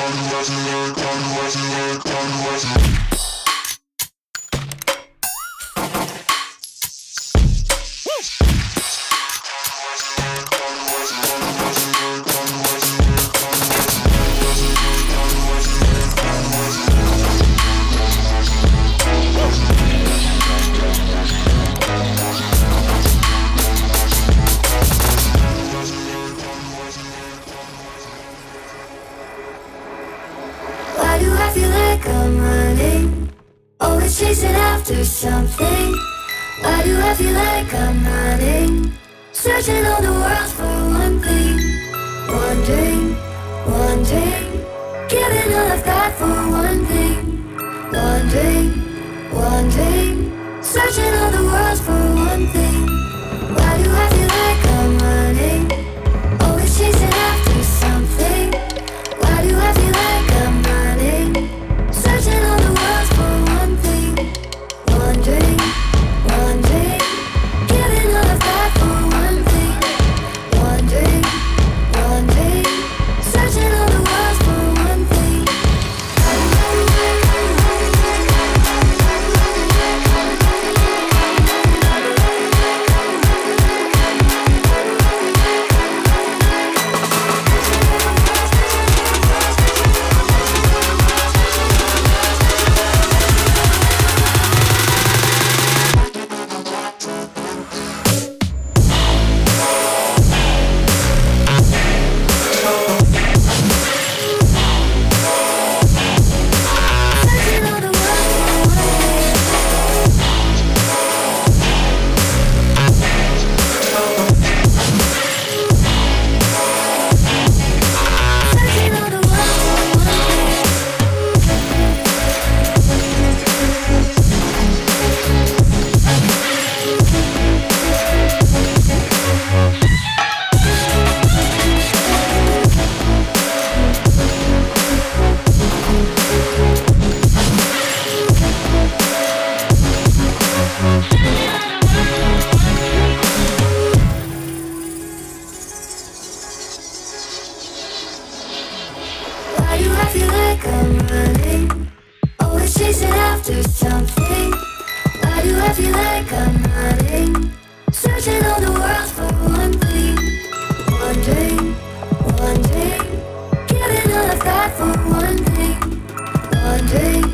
Why do I feel like I'm running? Always chasing after something. Why do I feel like I'm running? Searching all the world for one thing. Wondering, wondering, giving all I've got for one thing. Wondering, wondering, searching all the world for one thing. Why do I feel like I'm running? Always chasing after something. Why do I feel like I'm running? Searching all the world for one thing. Wondering, wondering, giving all I've got for one thing. Wondering, wondering, searching all the world for one thing. Searching all the world for searching all the world for one thing. Why do I feel like I'm running? Always chasing after something. Why do I feel like I'm running? Searching all the world for one thing. Wondering, wondering, giving all I've got for one thing. Wondering,